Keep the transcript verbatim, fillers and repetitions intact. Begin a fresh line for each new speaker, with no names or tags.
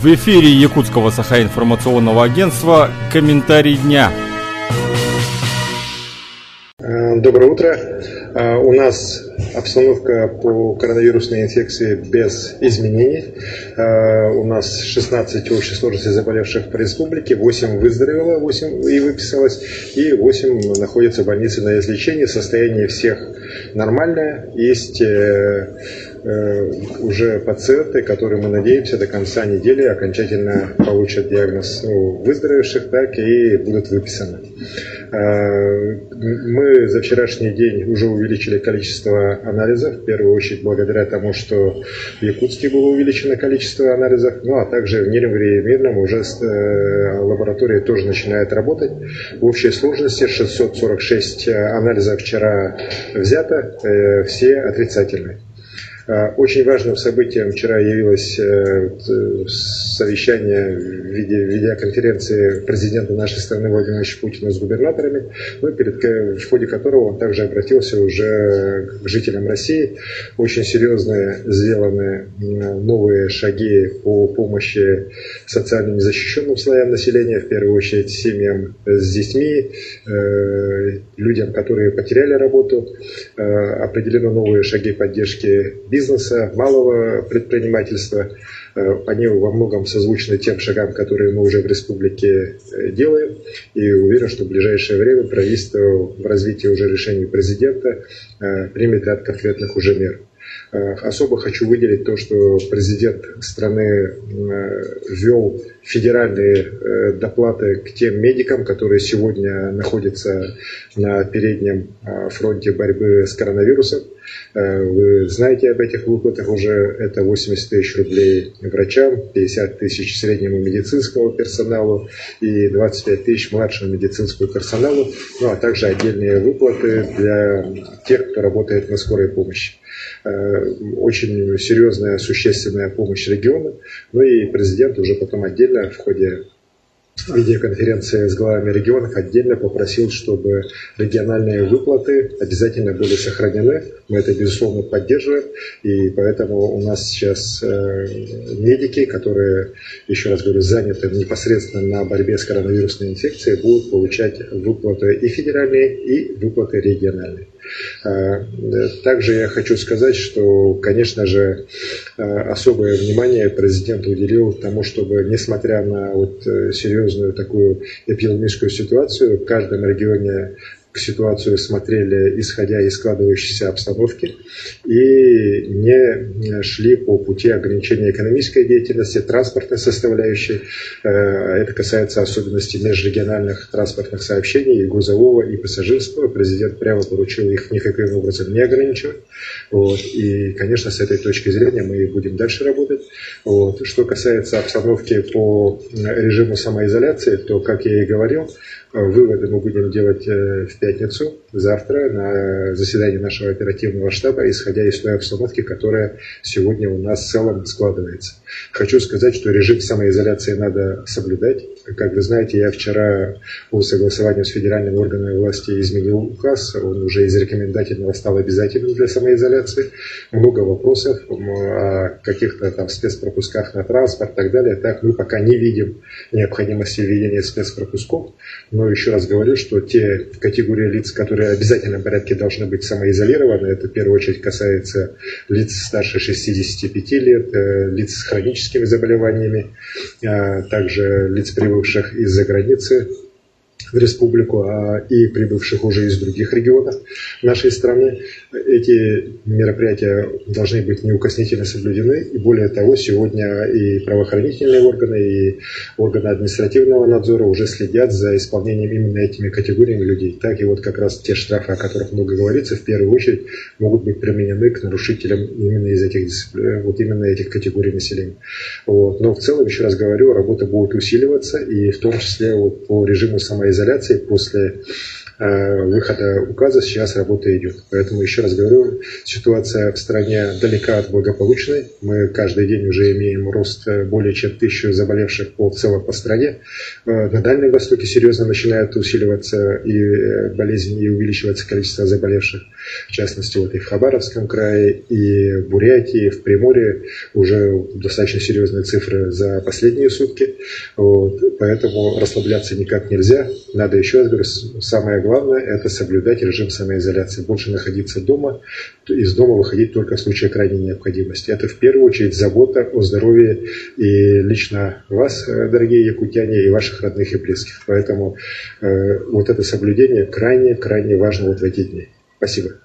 В эфире Якутского Саха-информационного агентства «Комментарий дня».
Доброе утро. У нас обстановка по коронавирусной инфекции без изменений. У нас шестнадцать общей сложности заболевших по республике, восемь выздоровело, восемь и выписалось, и восемь находятся в больнице на излечении. Состояние всех нормальное. Есть уже пациенты, которые, мы надеемся, до конца недели окончательно получат диагноз ну, выздоровевших, так и будут выписаны. Мы за вчерашний день уже увеличили количество анализов, в первую очередь благодаря тому, что в Якутске было увеличено количество анализов, ну а также в Нерюнгри и Мирном уже лаборатория тоже начинает работать. В общей сложности шестьсот сорок шесть анализов вчера взято, все отрицательные. Очень важным событием вчера явилось совещание в виде видеоконференции президента нашей страны Владимира Владимировича Путина с губернаторами, ну, перед, в ходе которого он также обратился уже к жителям России. Очень серьезные сделаны новые шаги по помощи социально незащищенным слоям населения, в первую очередь семьям с детьми, людям, которые потеряли работу. Определены новые шаги поддержки бизнеса, малого предпринимательства. Они во многом созвучны тем шагам, которые мы уже в республике делаем. И уверен, что в ближайшее время правительство в развитии уже решений президента примет ряд конкретных уже мер. Особо хочу выделить то, что президент страны ввел федеральные доплаты к тем медикам, которые сегодня находятся на переднем фронте борьбы с коронавирусом. Вы знаете об этих выплатах уже. Это восемьдесят тысяч рублей врачам, пятьдесят тысяч среднему медицинскому персоналу и двадцать пять тысяч младшему медицинскому персоналу, ну а также отдельные выплаты для тех, кто работает на скорой помощи. Очень серьезная, существенная помощь региону. Ну и президент уже потом отдельно в ходе видеоконференции с главами регионов отдельно попросил, чтобы региональные выплаты обязательно были сохранены. Мы это, безусловно, поддерживаем. И поэтому у нас сейчас медики, которые, еще раз говорю, заняты непосредственно на борьбе с коронавирусной инфекцией, будут получать выплаты и федеральные, и выплаты региональные. Также я хочу сказать, что, конечно же, особое внимание президент уделил тому, чтобы, несмотря на вот серьезную такую эпидемическую ситуацию, в каждом регионе ситуацию смотрели, исходя из складывающейся обстановки, и не шли по пути ограничения экономической деятельности, транспортной составляющей. Это касается особенностей межрегиональных транспортных сообщений, и грузового, и пассажирского. Президент прямо поручил их никаким образом не ограничивать. Вот. И, конечно, с этой точки зрения мы будем дальше работать. Вот. Что касается обстановки по режиму самоизоляции, то, как я и говорил, выводы мы будем делать в пятницу, завтра, на заседании нашего оперативного штаба, исходя из той обстановки, которая сегодня у нас в целом складывается. Хочу сказать, что режим самоизоляции надо соблюдать. Как вы знаете, я вчера по согласованию с федеральными органами власти изменил указ. Он уже из рекомендательного стал обязательным для самоизоляции. Много вопросов о каких-то там спецпропусках на транспорт и так далее. Так мы пока не видим необходимости введения спецпропусков. Но еще раз говорю, что те категории лиц, которые в обязательном порядке должны быть самоизолированы, это в первую очередь касается лиц старше шестидесяти пяти лет, лиц с хроническими заболеваниями, также лиц, прибывших из-за границы в республику, а и прибывших уже из других регионов нашей страны. Эти мероприятия должны быть неукоснительно соблюдены. И более того, сегодня и правоохранительные органы, и органы административного надзора уже следят за исполнением именно этими категориями людей. Так и вот как раз те штрафы, о которых много говорится, в первую очередь могут быть применены к нарушителям именно из этих дисциплин, вот именно этих категорий населения. Вот. Но в целом, еще раз говорю, работа будет усиливаться, и в том числе вот по режиму самоизоляции после выхода указа сейчас работа идет. Поэтому, еще раз говорю, ситуация в стране далека от благополучной. Мы каждый день уже имеем рост более чем тысячу заболевших по, в целом по стране. На Дальнем Востоке серьезно начинает усиливаться и болезнь, и увеличивается количество заболевших. В частности, вот и в Хабаровском крае, и в Бурятии, и в Приморье уже достаточно серьезные цифры за последние сутки. Вот. Поэтому расслабляться никак нельзя. Надо, еще раз говорю, самое главное – это соблюдать режим самоизоляции. Больше находиться дома, из дома выходить только в случае крайней необходимости. Это в первую очередь забота о здоровье и лично вас, дорогие якутяне, и ваших родных и близких. Поэтому э, вот это соблюдение крайне-крайне важно вот в эти дни. Спасибо.